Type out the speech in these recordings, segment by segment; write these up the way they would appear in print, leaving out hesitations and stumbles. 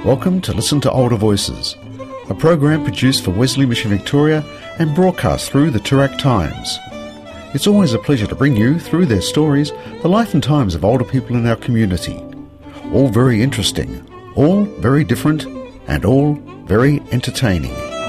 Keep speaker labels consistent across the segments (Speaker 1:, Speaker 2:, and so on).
Speaker 1: Welcome to Listen to Older Voices, a program produced for Wesley Mission Victoria and broadcast through the Toorak Times. It's always a pleasure to bring you, through their stories, the life and times of older people in our community. All very interesting, all very different, and all very entertaining.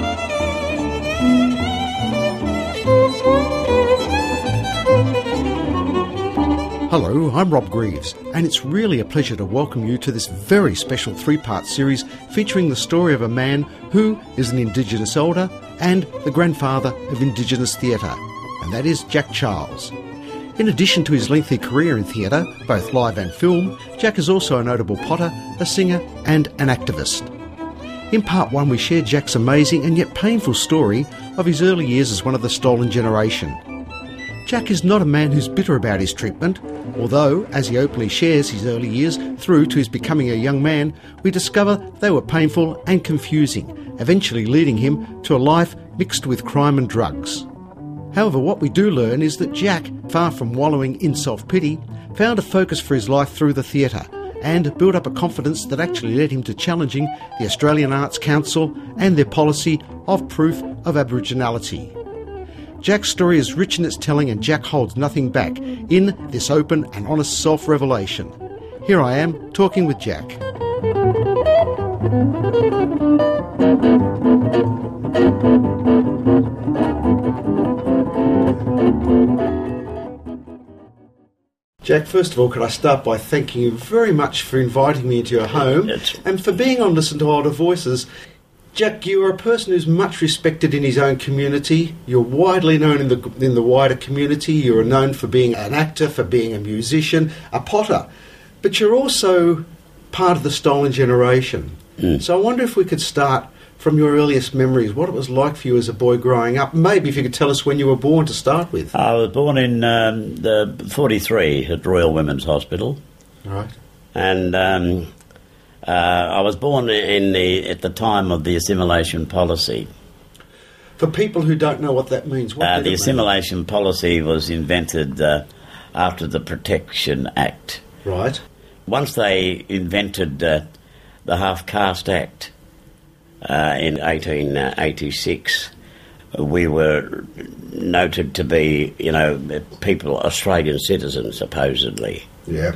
Speaker 1: Hello, I'm Rob Greaves, and it's really a pleasure to welcome you to this very special three-part series featuring the story of a man who is an Indigenous elder and the grandfather of Indigenous theatre, and that is Jack Charles. In addition to his lengthy career in theatre, both live and film, Jack is also a notable potter, a singer and an activist. In part one we share Jack's amazing and yet painful story of his early years as one of the stolen generation. Jack is not a man who's bitter about his treatment, although, as he openly shares his early years through to his becoming a young man, we discover they were painful and confusing, eventually leading him to a life mixed with crime and drugs. However, what we do learn is that Jack, far from wallowing in self-pity, found a focus for his life through the theatre and built up a confidence that actually led him to challenging the Australian Arts Council and their policy of proof of Aboriginality. Jack's story is rich in its telling, and Jack holds nothing back in this open and honest self-revelation. Here I am, talking with Jack. Jack, first of all, could I start by thanking you very much for inviting me into your home and for being on Listen to Older Voices. Jack, you are a person who's much respected in his own community. You're widely known in the wider community. You're known for being an actor, for being a musician, a potter. But you're also part of the stolen generation. So I wonder if we could start from your earliest memories, what it was like for you as a boy growing up. Maybe if you could tell us when you were born to start with.
Speaker 2: I was born in the 43 at Royal Women's Hospital.
Speaker 1: Right.
Speaker 2: And I was born at the time of the assimilation policy.
Speaker 1: For people who don't know what that means, what
Speaker 2: the assimilation policy was invented after the Protection Act.
Speaker 1: Right.
Speaker 2: Once they invented the Half-Caste Act in 1886, we were noted to be, people, Australian citizens, supposedly.
Speaker 1: Yeah.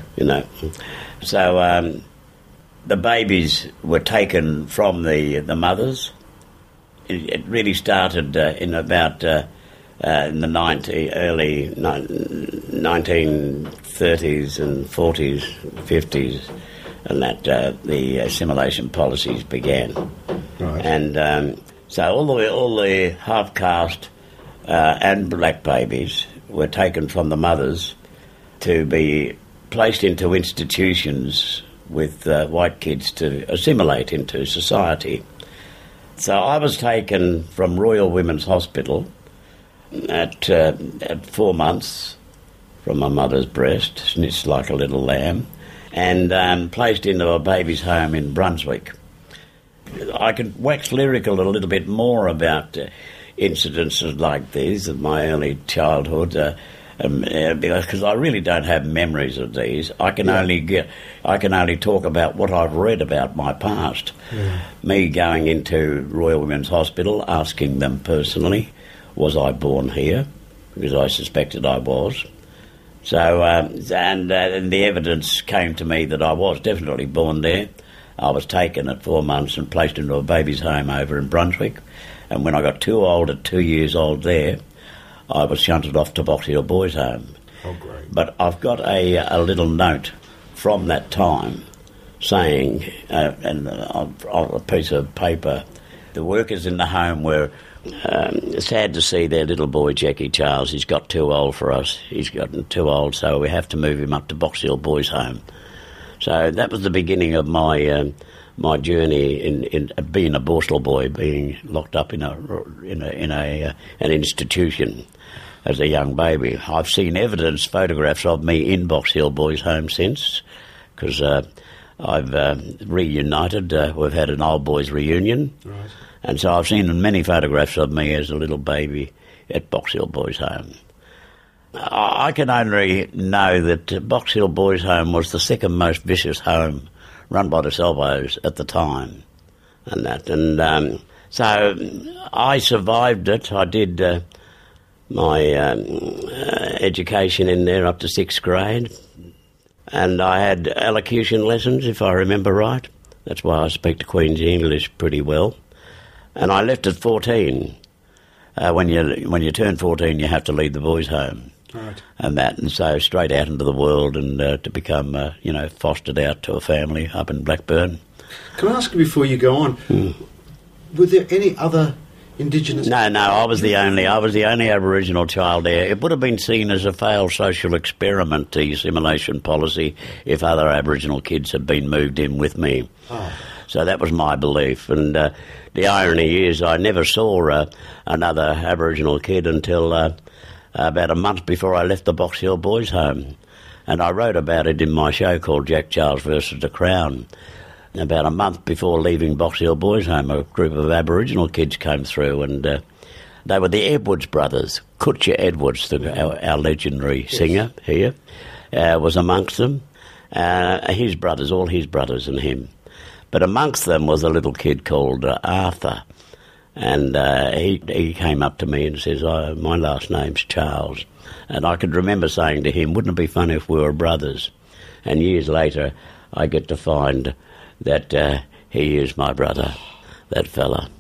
Speaker 2: So the babies were taken from the mothers. It really started in about in the early 1930s and 40s, 50s, and that the assimilation policies began.
Speaker 1: Right.
Speaker 2: And so all the half-caste and black babies were taken from the mothers to be placed into institutions with white kids to assimilate into society. So I was taken from Royal Women's Hospital at 4 months from my mother's breast, snitched like a little lamb, and placed into a baby's home in Brunswick. I could wax lyrical a little bit more about incidences like these of my early childhood, because I really don't have memories of these. I can only talk about what I've read about my past. Yeah. Me going into Royal Women's Hospital, asking them personally, was I born here? Because I suspected I was. So, and the evidence came to me that I was definitely born there. I was taken at 4 months and placed into a baby's home over in Brunswick. And when I got too old, at 2 years old there, I was shunted off to Box Hill Boys Home.
Speaker 1: Oh, great.
Speaker 2: But I've got a little note from that time saying, and on a piece of paper, the workers in the home were sad to see their little boy, Jackie Charles. He's got too old for us. He's gotten too old, so we have to move him up to Box Hill Boys Home. So that was the beginning of my my journey in being a Borstal boy, being locked up in an institution as a young baby. I've seen evidence, photographs of me in Box Hill Boys Home since, because I've reunited. We've had an old boys reunion,
Speaker 1: right.
Speaker 2: And so I've seen many photographs of me as a little baby at Box Hill Boys Home. I can only know that Box Hill Boys Home was the second most vicious home run by the Salvos at the time, and that. And so I survived it. I did my education in there up to 6th grade, and I had elocution lessons, if I remember right. That's why I speak the Queen's English pretty well. And I left at 14. When you turn 14, you have to leave the boys' home.
Speaker 1: Right.
Speaker 2: And so straight out into the world and to become, fostered out to a family up in Blackburn.
Speaker 1: Can I ask you before you go on, were there any other Indigenous...
Speaker 2: No, I was the only Aboriginal child there. It would have been seen as a failed social experiment, the assimilation policy, if other Aboriginal kids had been moved in with me.
Speaker 1: Oh.
Speaker 2: So that was my belief. And the irony is I never saw another Aboriginal kid until about a month before I left the Box Hill Boys' Home. And I wrote about it in my show called Jack Charles versus the Crown. About a month before leaving Box Hill Boys' Home, a group of Aboriginal kids came through, and they were the Edwards brothers. Kutcha Edwards, our legendary singer here, was amongst them. His brothers, all his brothers and him. But amongst them was a little kid called Arthur, and he came up to me and says, my last name's Charles. And I could remember saying to him, wouldn't it be funny if we were brothers? And years later, I get to find that he is my brother, that fella,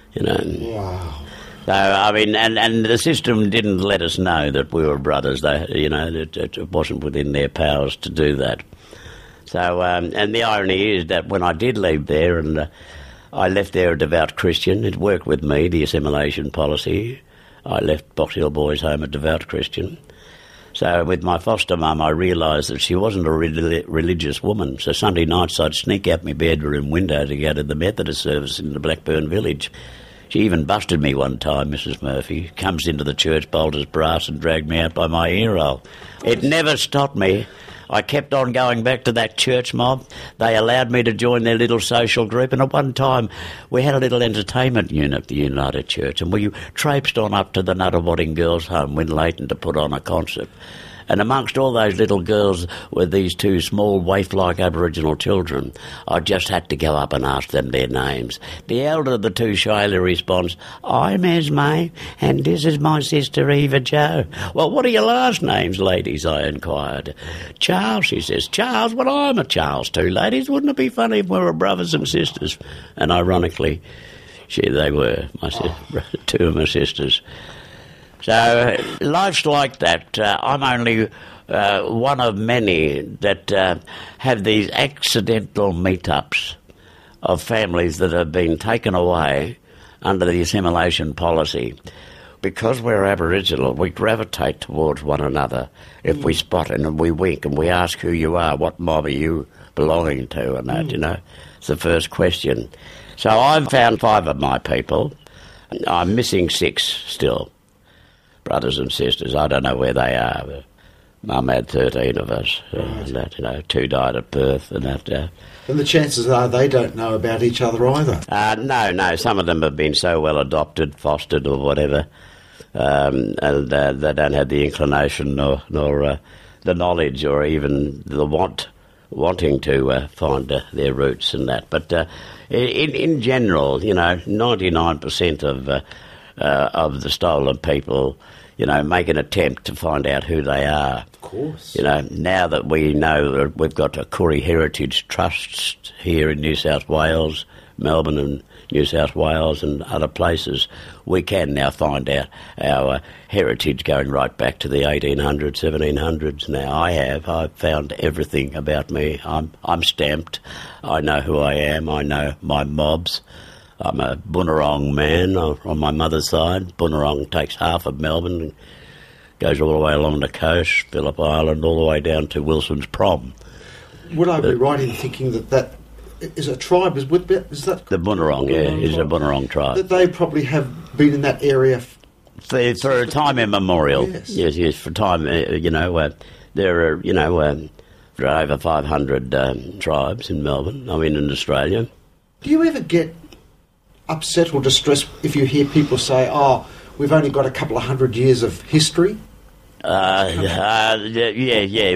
Speaker 1: Wow.
Speaker 2: So, I mean, and the system didn't let us know that we were brothers. It wasn't within their powers to do that. So, and the irony is that when I did leave there, and I left there a devout Christian, it worked with me, the assimilation policy. I left Box Hill Boys' Home a devout Christian. So with my foster mum, I realised that she wasn't a religious woman. So Sunday nights I'd sneak out my bedroom window to go to the Methodist service in the Blackburn village. She even busted me one time, Mrs. Murphy. Comes into the church, bolters brass, and dragged me out by my ear roll. It never stopped me. I kept on going back to that church mob. They allowed me to join their little social group, and at one time we had a little entertainment unit, the United Church, and we traipsed on up to the Nuttawading Girls' Home in Leighton to put on a concert. And amongst all those little girls were these two small waif-like Aboriginal children. I just had to go up and ask them their names. The elder of the two shyly responds, I'm Esme, and this is my sister Eva Jo. Well, what are your last names, ladies? I inquired. Charles, she says. Charles? Well, I'm a Charles too, ladies. Wouldn't it be funny if we were brothers and sisters? And ironically, they were, two of my sisters. So life's like that. I'm only one of many that have these accidental meetups of families that have been taken away under the assimilation policy. Because we're Aboriginal, we gravitate towards one another if we spot it, and we wink and we ask who you are, what mob are you belonging to, and that, It's the first question. So I've found 5 of my people. I'm missing 6 still. Brothers and sisters, I don't know where they are. But Mum had 13 of us, and that, 2 died at birth, and that.
Speaker 1: And the chances are they don't know about each other either.
Speaker 2: No, some of them have been so well adopted, fostered, or whatever, and they don't have the inclination nor the knowledge or even the wanting to find their roots and that. But in general, 99% of the stolen people, make an attempt to find out who they are.
Speaker 1: Of course.
Speaker 2: Now that we know that we've got a Koori Heritage Trust here in New South Wales, Melbourne and New South Wales and other places, we can now find out our heritage going right back to the 1800s, 1700s. Now I've found everything about me. I'm stamped. I know who I am. I know my mobs. I'm a Bunurong man on my mother's side. Bunurong takes half of Melbourne and goes all the way along the coast, Phillip Island, all the way down to Wilson's Prom.
Speaker 1: Would I be right in thinking that is a tribe? Is that
Speaker 2: the Bunurong? Is a Bunurong tribe.
Speaker 1: That they probably have been in that area
Speaker 2: for time immemorial. Yes, for time. There are over 500 tribes in Melbourne. In Australia.
Speaker 1: Do you ever get upset or distressed if you hear people say, we've only got a couple of 100 years of history?
Speaker 2: Yeah.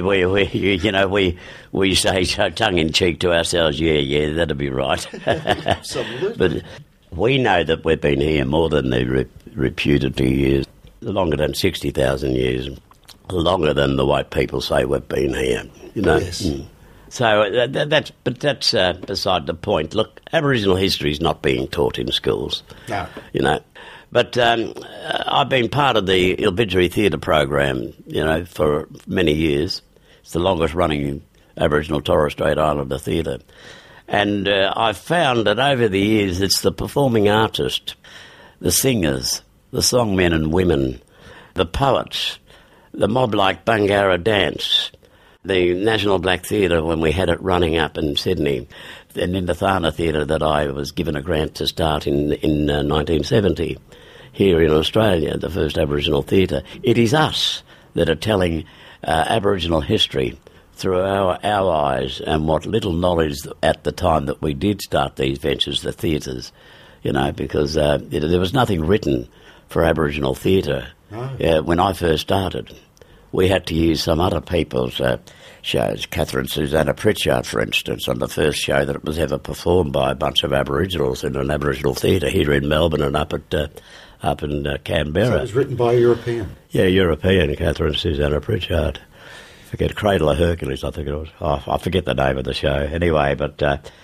Speaker 2: We say tongue in cheek to ourselves. Yeah, that'd be right.
Speaker 1: Absolutely.
Speaker 2: But we know that we've been here more than the reputed years, longer than 60,000 years, longer than the white people say we've been here.
Speaker 1: Yes.
Speaker 2: So that's beside the point. Look, Aboriginal history is not being taught in schools.
Speaker 1: No.
Speaker 2: But I've been part of the Ilbidgeri Theatre program, for many years. It's the longest running Aboriginal Torres Strait Islander theatre. And I've found that over the years it's the performing artists, the singers, the songmen and women, the poets, the mob-like Bangarra dance, the National Black Theatre when we had it running up in Sydney, the Nindathana Theatre that I was given a grant to start in 1970 here in Australia, the first Aboriginal theatre. It is us that are telling Aboriginal history through our eyes and what little knowledge at the time that we did start these ventures, the theatres, because there was nothing written for Aboriginal theatre when I first started. We had to use some other people's shows. Catherine Susanna Pritchard, for instance, on the first show that it was ever performed by a bunch of Aboriginals in an Aboriginal theatre here in Melbourne and up in Canberra.
Speaker 1: So it was written by a European?
Speaker 2: Yeah, European, Catherine Susanna Pritchard. Forget Cradle of Hercules, I think it was. I forget the name of the show. Anyway, but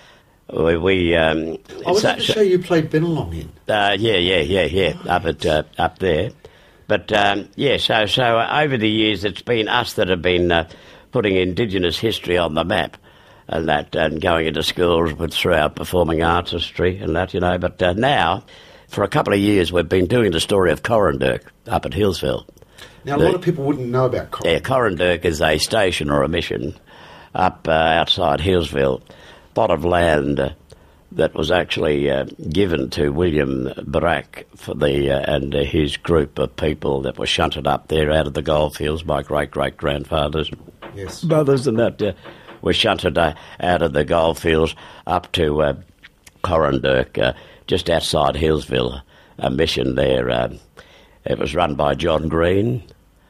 Speaker 2: we
Speaker 1: was that the show you played Bennelong in?
Speaker 2: Yeah. Up there. But so over the years it's been us that have been putting Indigenous history on the map, and going into schools through our performing artistry and that, But now, for a couple of years, we've been doing the story of Corranderk up at Hillsville.
Speaker 1: Now, a lot of people wouldn't know about Corranderk.
Speaker 2: Yeah, Corranderk is a station or a mission up outside Hillsville, plot of land that was actually given to William Barak for and his group of people that were shunted up there out of the goldfields. My great-great-grandfathers, brothers and that were shunted out of the goldfields up to Corranderk, just outside Hillsville, a mission there. It was run by John Green,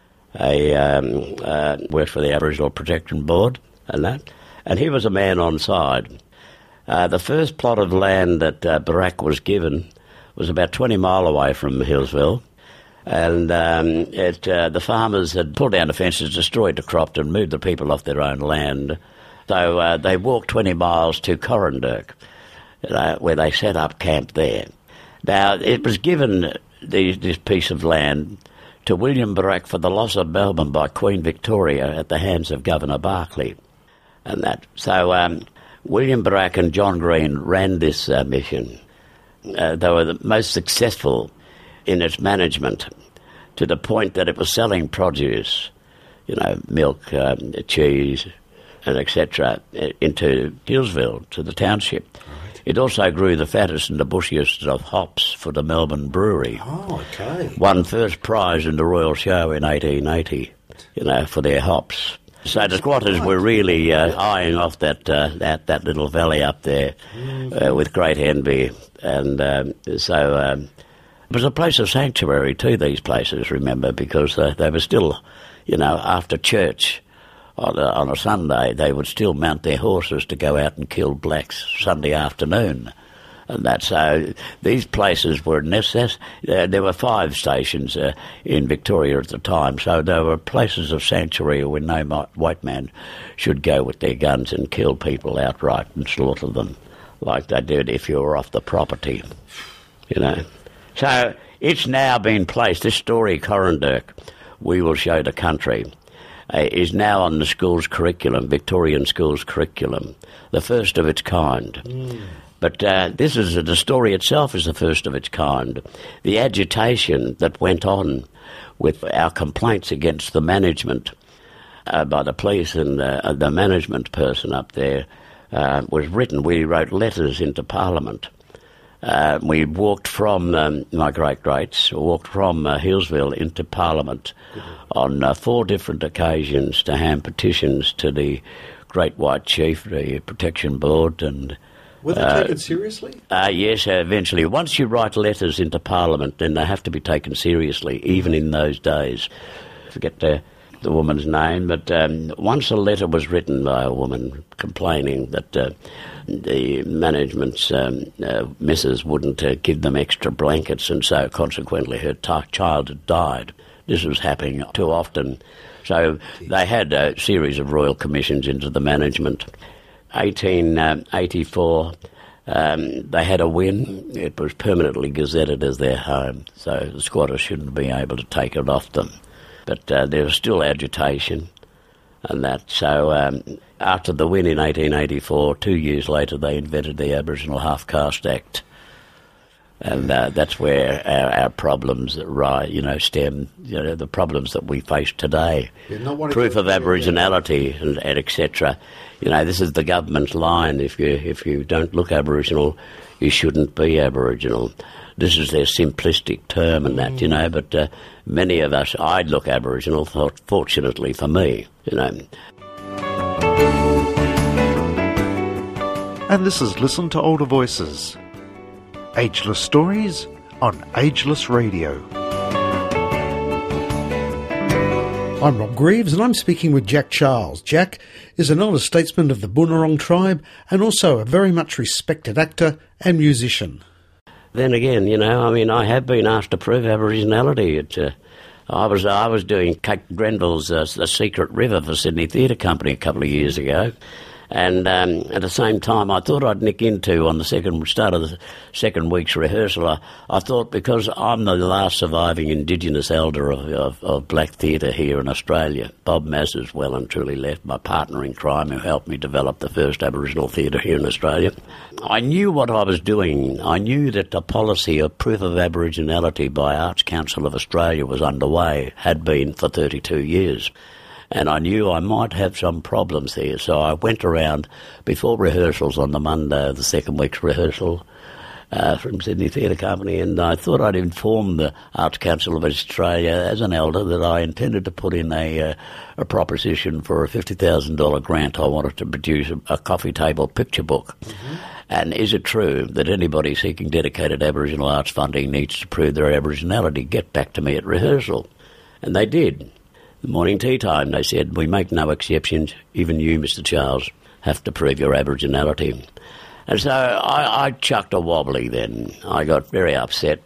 Speaker 2: worked for the Aboriginal Protection Board and that, and he was a man on side. The first plot of land that Barak was given was about 20 mile away from Hillsville, and the farmers had pulled down the fences, destroyed the crop and moved the people off their own land. So they walked 20 miles to Corranderk, where they set up camp there. Now, it was given, this piece of land, to William Barak for the loss of Melbourne by Queen Victoria at the hands of Governor Barclay. And that. So William Barak and John Green ran this mission. They were the most successful in its management, to the point that it was selling produce, milk, cheese, and etc., into Hillsville, to the township. Right. It also grew the fattest and the bushiest of hops for the Melbourne Brewery.
Speaker 1: Oh, okay.
Speaker 2: Won first prize in the Royal Show in 1880, for their hops. So the squatters were really eyeing off that little valley up there with great envy. And so it was a place of sanctuary to these places, remember, because they were still, after church on a Sunday, they would still mount their horses to go out and kill blacks Sunday afternoon. And that's so these places were there were 5 stations in Victoria at the time, so there were places of sanctuary where no white man should go with their guns and kill people outright and slaughter them like they did if you were off the property, So it's now been placed, this story, Corranderk, We Will Show the Country, is now on the school's curriculum, Victorian school's curriculum, the first of its kind. But the story itself is the first of its kind. The agitation that went on with our complaints against the management by the police and the management person up there was written. We wrote letters into Parliament. We walked from, my great-greats, walked from Hillsville into Parliament on 4 different occasions to hand petitions to the Great White Chief, the Protection Board, and...
Speaker 1: Were they taken seriously?
Speaker 2: Yes, eventually. Once you write letters into Parliament, then they have to be taken seriously, even in those days. forget the woman's name, but once a letter was written by a woman complaining that the management's missus wouldn't give them extra blankets, and so consequently her child had died. This was happening too often. So they had a series of royal commissions into the management. 1884, they had a win. It was permanently gazetted as their home, so the squatters shouldn't be able to take it off them. But there was still agitation and that. So after the win in 1884, 2 years later, they invented the Aboriginal Half-Caste Act. And that's where our problems stem, the problems that we face today. Proof of Aboriginality and etc. This is the government's line. If you don't look Aboriginal, you shouldn't be Aboriginal. This is their simplistic term and that, but many of us, I look Aboriginal, fortunately for me,
Speaker 3: And this is Listen to Older Voices. Ageless stories on Ageless Radio.
Speaker 1: I'm Rob Greaves and I'm speaking with Jack Charles. Jack is an elder statesman of the Boonwurrung tribe and also a very much respected actor and musician.
Speaker 2: Then again, I have been asked to prove Aboriginality. I was doing Kate Grenville's The Secret River for Sydney Theatre Company a couple of years ago. And at the same time, I thought I'd nick into, on the start of the second week's rehearsal, I thought because I'm the last surviving Indigenous elder of black theatre here in Australia, Bob Mass is well and truly left, my partner in crime who helped me develop the first Aboriginal theatre here in Australia. I knew what I was doing. I knew that the policy of proof of Aboriginality by Arts Council of Australia was underway, had been for 32 years. And I knew I might have some problems here, so I went around before rehearsals on the Monday of the second week's rehearsal from Sydney Theatre Company, and I thought I'd inform the Arts Council of Australia as an elder that I intended to put in a proposition for a $50,000 grant. I wanted to produce a coffee table picture book. Mm-hmm. And is it true that anybody seeking dedicated Aboriginal arts funding needs to prove their Aboriginality? Get back to me at rehearsal. And they did. The morning tea time, they said, we make no exceptions. Even you, Mr. Charles, have to prove your Aboriginality. And so I chucked a wobbly then. I got very upset.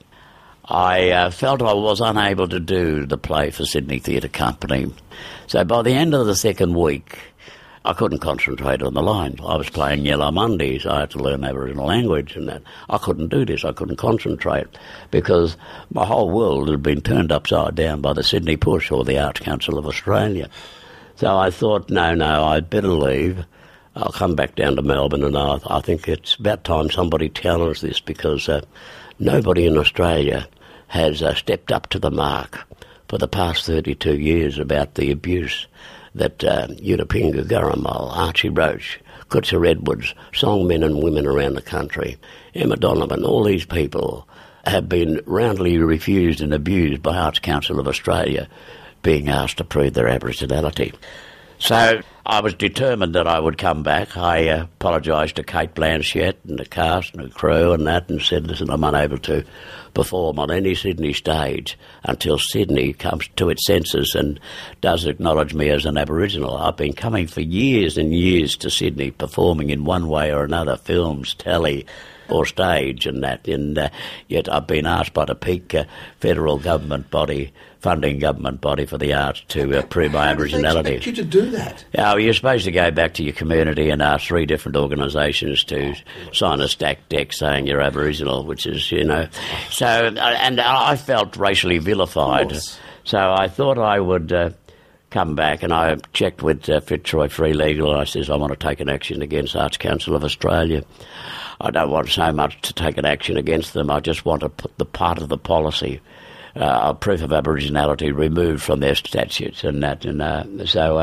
Speaker 2: I felt I was unable to do the play for Sydney Theatre Company. So by the end of the second week, I couldn't concentrate on the line. I was playing Yellow Mondays. I had to learn Aboriginal language and that. I couldn't do this. I couldn't concentrate because my whole world had been turned upside down by the Sydney Push or the Arts Council of Australia. So I thought, no, I'd better leave. I'll come back down to Melbourne, and I think it's about time somebody tells us this because nobody in Australia has stepped up to the mark for the past 32 years about the abuse that Yudapingu Garamal, Archie Roach, Kutsa Edwards, songmen and women around the country, Emma Donovan, all these people have been roundly refused and abused by Arts Council of Australia being asked to prove their Aboriginality. So I was determined that I would come back. I apologised to Kate Blanchett and the cast and the crew and that and said, listen, I'm unable to perform on any Sydney stage until Sydney comes to its senses and does acknowledge me as an Aboriginal. I've been coming for years and years to Sydney, performing in one way or another, films, telly or stage and that, and yet I've been asked by the peak federal government body, funding government body for the arts to prove my Aboriginality.
Speaker 1: How do they expect you to do that?
Speaker 2: You're supposed to go back to your community and ask 3 different organisations to sign a stacked deck saying you're Aboriginal, which is, So, and I felt racially vilified. So I thought I would come back, and I checked with Fitzroy Free Legal, and I says, I want to take an action against Arts Council of Australia. I don't want so much to take an action against them. I just want to put the part of the policy, proof of Aboriginality, removed from their statutes and that. And so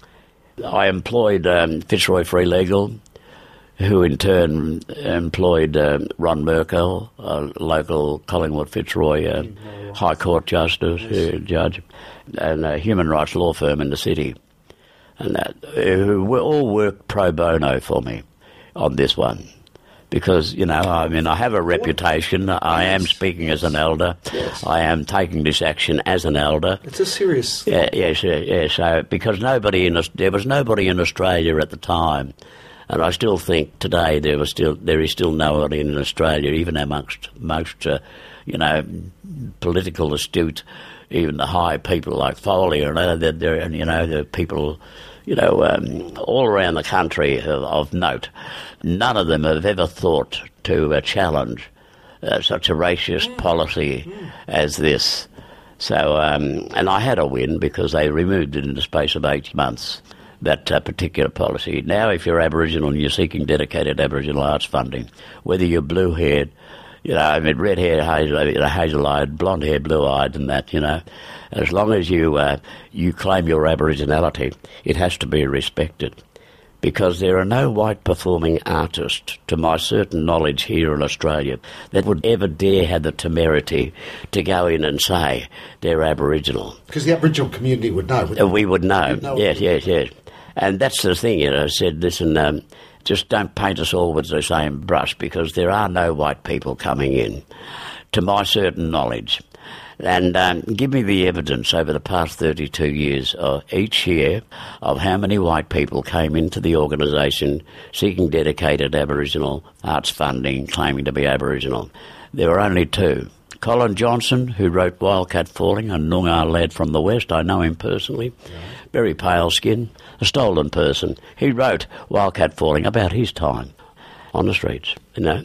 Speaker 2: I employed Fitzroy Free Legal, who in turn employed Ron Merkel, a local Collingwood Fitzroy High Court Justice, judge, and a human rights law firm in the city, and that, who all worked pro bono for me on this one. because, you know, I mean, I have a reputation. I am speaking as an elder.
Speaker 1: Yes.
Speaker 2: I am taking this action as an elder.
Speaker 1: It's a serious...
Speaker 2: Yes. So, because there was nobody in Australia at the time, and I still think today there is still nobody in Australia, even amongst most, political astute, even the high people like Foley, the people, all around the country of note. None of them have ever thought to challenge such a racist policy as this. So, and I had a win because they removed it in the space of 8 months, that particular policy. Now, if you're Aboriginal and you're seeking dedicated Aboriginal arts funding, whether you're blue-haired, red-haired, hazel-eyed, blonde-haired, blue-eyed and that, as long as you claim your Aboriginality, it has to be respected. Because there are no white performing artists, to my certain knowledge here in Australia, that would ever dare have the temerity to go in and say they're Aboriginal.
Speaker 1: Because the Aboriginal community would know.
Speaker 2: We would know. Yes. And that's the thing, I said, listen, just don't paint us all with the same brush, because there are no white people coming in, to my certain knowledge. And give me the evidence over the past 32 years each year of how many white people came into the organisation seeking dedicated Aboriginal arts funding, claiming to be Aboriginal. There were only 2. Colin Johnson, who wrote Wildcat Falling, a Noongar lad from the West, I know him personally, very pale skin, a stolen person. He wrote Wildcat Falling about his time on the streets,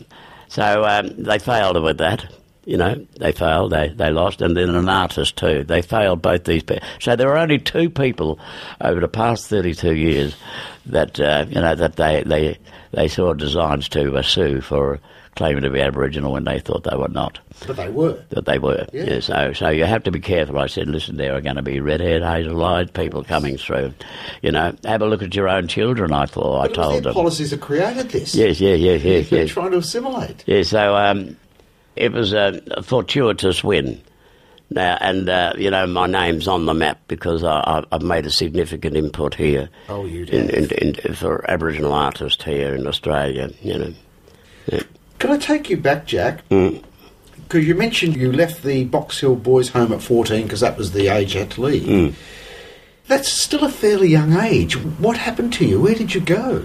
Speaker 2: So they failed with that. They failed, they lost, and then an artist too. They failed, both these people. So there were only 2 people over the past 32 years that, that they saw designs to sue for claiming to be Aboriginal when they thought they were not.
Speaker 1: But they were.
Speaker 2: That they were, yeah. So you have to be careful. I said, listen, there are going to be red-haired, hazel-eyed people coming through. Have a look at your own children, I told them.
Speaker 1: Policies that created this.
Speaker 2: Yes.
Speaker 1: They're trying to assimilate.
Speaker 2: Yeah, so... it was a fortuitous win. Now, and, my name's on the map because I've made a significant input here.
Speaker 1: Oh, you did?
Speaker 2: For Aboriginal artists here in Australia, Yeah.
Speaker 1: Can I take you back, Jack? Because you mentioned you left the Box Hill Boys' Home at 14 because that was the age you had to leave. That's still a fairly young age. What happened to you? Where did you go?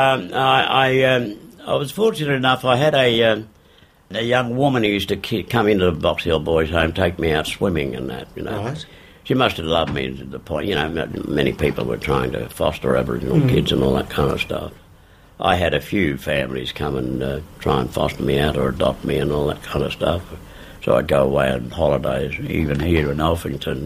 Speaker 2: I was fortunate enough. I had a young woman who used to come into the Box Hill Boys' Home, take me out swimming and that,
Speaker 1: Right.
Speaker 2: She must have loved me to the point, many people were trying to foster Aboriginal kids and all that kind of stuff. I had a few families come and try and foster me out or adopt me and all that kind of stuff. So I'd go away on holidays, even here in Alphington,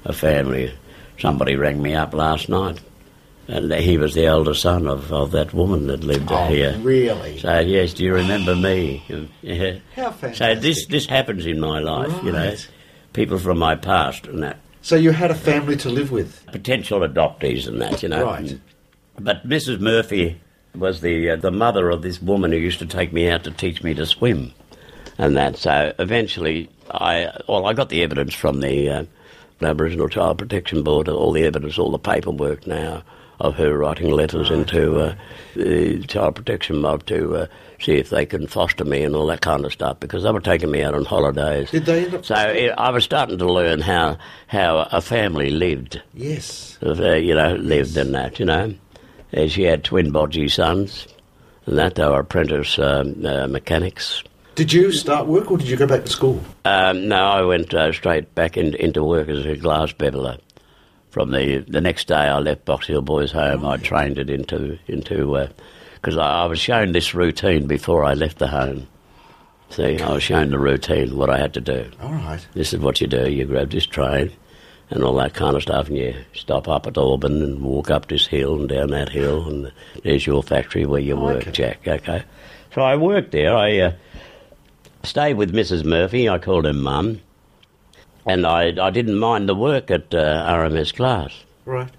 Speaker 2: somebody rang me up last night. And he was the elder son of that woman that lived here.
Speaker 1: Oh, really?
Speaker 2: So, yes, do you remember me? Yeah.
Speaker 1: How fantastic.
Speaker 2: So this happens in my life,
Speaker 1: Right.
Speaker 2: People from my past and that.
Speaker 1: So you had a family to live with?
Speaker 2: Potential adoptees and that,
Speaker 1: Right.
Speaker 2: But Mrs. Murphy was the mother of this woman who used to take me out to teach me to swim and that. So eventually I got the evidence from the Aboriginal Child Protection Board, all the evidence, all the paperwork now, of her writing letters into the Child Protection Mob to see if they can foster me and all that kind of stuff, because they were taking me out on holidays.
Speaker 1: Did they end up...
Speaker 2: So I was starting to learn how a family lived.
Speaker 1: Yes.
Speaker 2: Lived in that, She had twin bodgy sons and that. They were apprentice mechanics. Did
Speaker 1: you start work or did you go back to school?
Speaker 2: No, I went straight back into work as a glass beveller. From the next day I left Box Hill Boys' Home, I trained it into because I was shown this routine before I left the home. See, I was shown the routine, what I had to do.
Speaker 1: All right.
Speaker 2: This is what you do, you grab this train and all that kind of stuff, and you stop up at Auburn and walk up this hill and down that hill, and there's your factory where you work, Jack, okay? So I worked there. I stayed with Mrs. Murphy, I called her Mum. And I didn't mind the work at RMS Class.
Speaker 1: Right.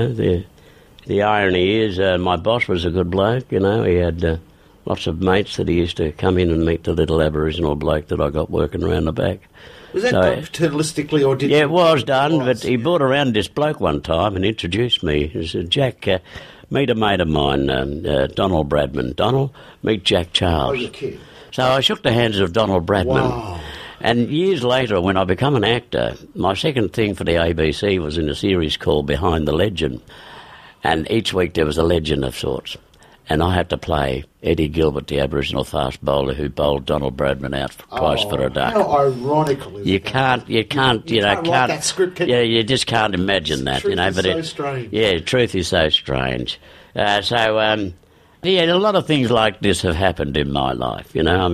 Speaker 2: The irony is my boss was a good bloke, He had lots of mates that he used to come in and meet the little Aboriginal bloke that I got working around the back.
Speaker 1: Was that done paternalistically or did
Speaker 2: it was done, but he brought around this bloke one time and introduced me. He said, Jack, meet a mate of mine, Donald Bradman. Donald, meet Jack Charles.
Speaker 1: Oh, you're kidding.
Speaker 2: So I shook the hands of Donald Bradman.
Speaker 1: Wow.
Speaker 2: And years later, when I become an actor, my second thing for the ABC was in a series called Behind the Legend. And each week there was a legend of sorts. And I had to play Eddie Gilbert, the Aboriginal fast bowler who bowled Donald Bradman out twice for a duck.
Speaker 1: How ironical is
Speaker 2: You
Speaker 1: that?
Speaker 2: can't,
Speaker 1: You can't write that script, can you?
Speaker 2: Yeah, you just can't imagine that,
Speaker 1: Truth
Speaker 2: you know.
Speaker 1: is
Speaker 2: But
Speaker 1: so strange.
Speaker 2: Yeah, truth is so strange. Yeah, a lot of things like this have happened in my life, you know.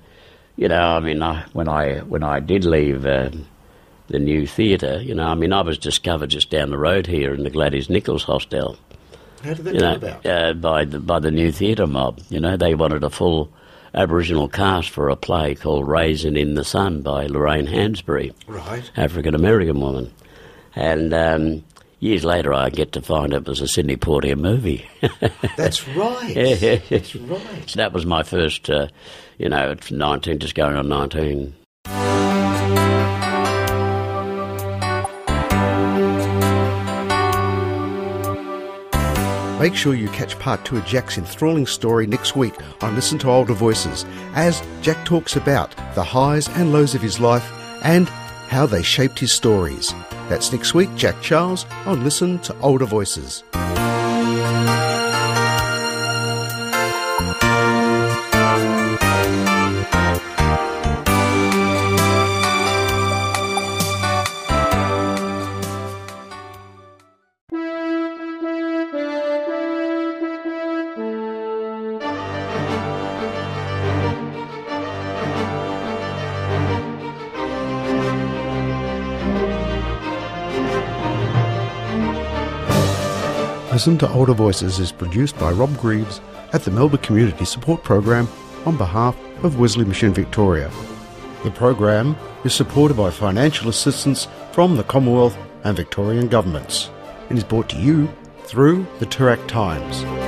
Speaker 2: When I did leave the new theatre, you know, I was discovered just down the road here in the Gladys Nichols Hostel.
Speaker 1: How did that come about?
Speaker 2: By the new theatre mob. You know, they wanted a full Aboriginal cast for a play called Raisin in the Sun by Lorraine Hansberry,
Speaker 1: Right.
Speaker 2: African-American woman. And years later I get to find it was a Sidney Poitier movie.
Speaker 1: That's right.
Speaker 2: Yeah.
Speaker 1: That's right.
Speaker 2: So that was my first, it's 19, just going on 19.
Speaker 1: Make sure you catch part 2 of Jack's enthralling story next week on Listen to Older Voices, as Jack talks about the highs and lows of his life and how they shaped his stories. That's next week, Jack Charles on Listen to Older Voices. Listen to Older Voices is produced by Rob Greaves at the Melbourne Community Support Program on behalf of Wesley Mission Victoria. The program is supported by financial assistance from the Commonwealth and Victorian governments and is brought to you through the Toorak Times.